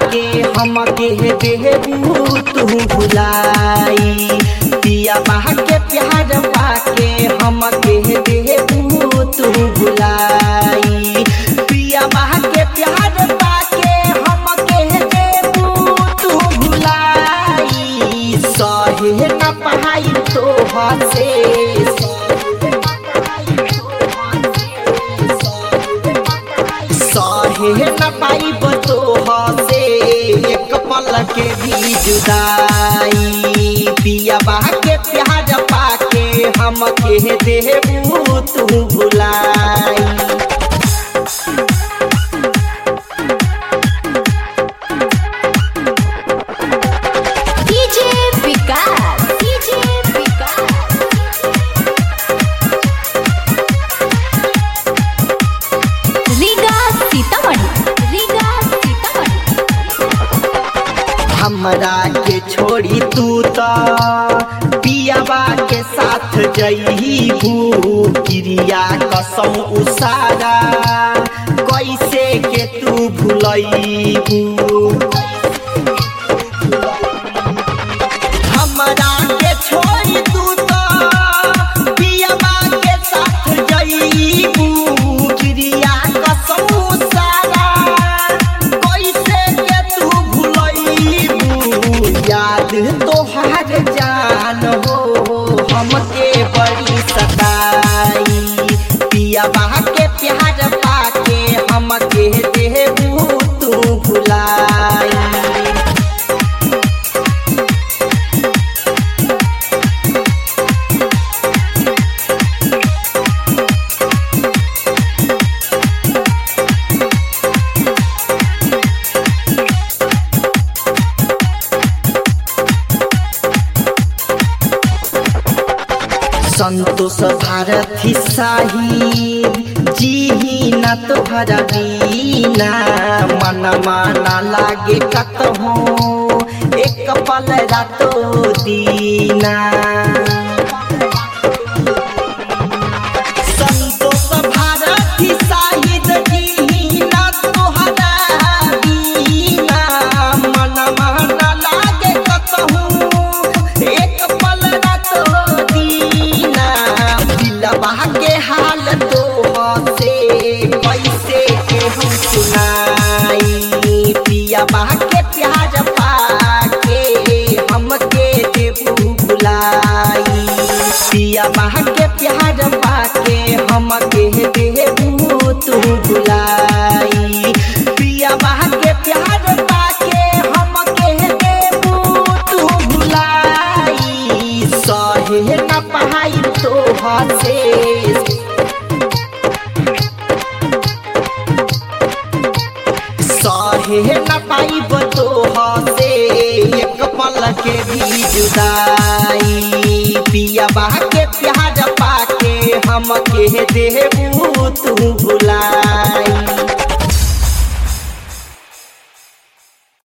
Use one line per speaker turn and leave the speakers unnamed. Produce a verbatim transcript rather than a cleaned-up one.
पाके हमके देबू तू भुलाई। पिया के प्यार पाके हमके देबू तू भुलाई। पिया के प्यार पाके हमके देबू तू भुलाई। सहे न पाई तोहर से सहे न पाइब तोहर से एक पल के भी जुदाई। पिया के प्यार पाके हमके देबू तू भुलाई।
DJ Vikas DJ Vikas Riga Sitamarhi Riga Sitamarhi.
हमरा के छोड़ी तू तो पियाबा के साथ जईबू। क्रिया कसम उसारा कैसे के तू भुलईबू। हमरा के छोड़ी तू तो पियाबा के साथ जईबू। क्रिया कसम उसारा कैसे के तू भुलईबू। याद तोहार जान हो हमके बड़ी सताई। पिया के प्यार पाके हमके देबू तू भुलाई। संतोष भारती साहिब जी न तोहरा बीना। मन माना लागे कतहो एक पल रातो दीना। संतोष भारती साहिब जी न तोहरा बीना। मन माना लागे कतहो एक पल रातो दीना। दिलवा के हाल तोहर से कैसे के हम सुनाई। पिया के प्यार पाके हमके देबू भुलाई। पिया के प्यार पाके हमके देबू तू भुलाई। पिया के प्यार पाके हमके देबू तू भुलाई। सहे न पाई तोहर से सहे न पाइब तोहर से एक पल के भी जुदाई। पिया के प्यार पाके हमके देबू तू भुलाई।